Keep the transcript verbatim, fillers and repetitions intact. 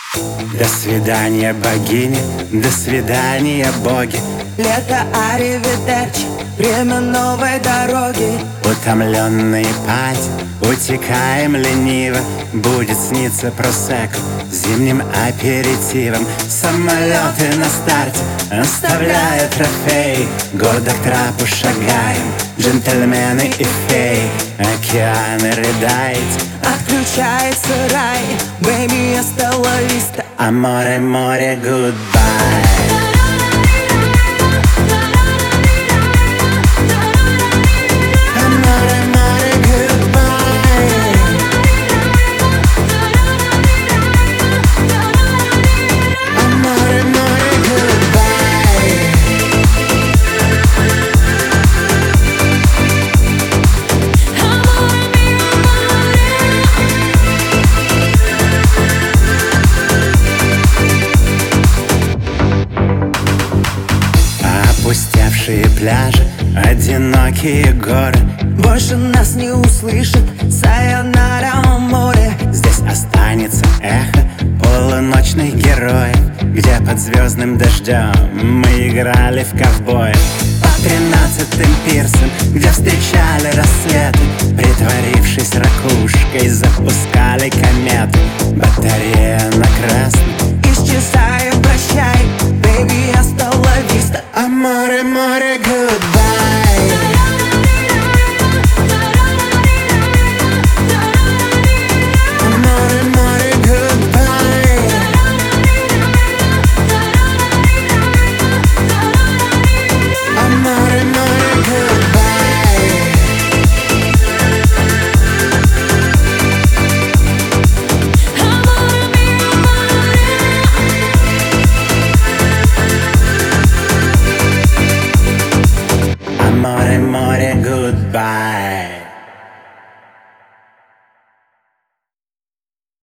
До свидания, богини, до свидания, боги. Лето, аривидерчи, время новой дороги. Утомленные пальцы, утекаем лениво. Будет сниться просекко зимним аперитивом. Самолеты на старте оставляют трофеи. Гордо к трапу шагаем, джентльмены и феи. Океаны рыдаете, Отключается рай, baby, hasta la vista. а море, море, goodbye. Опустевшие пляжи, одинокие горы. Больше нас не услышит сайонара море. Здесь останется эхо полуночных героев, где под звездным дождем мы играли в ковбоев. По тринадцатым пирсам, где встречали рассветы, притворившись ракушкой, запускали кометы. Батарея на красный, Исчезаем, прощай, baby, hasta la vista. а море, море, goodbye. Море, море, goodbye.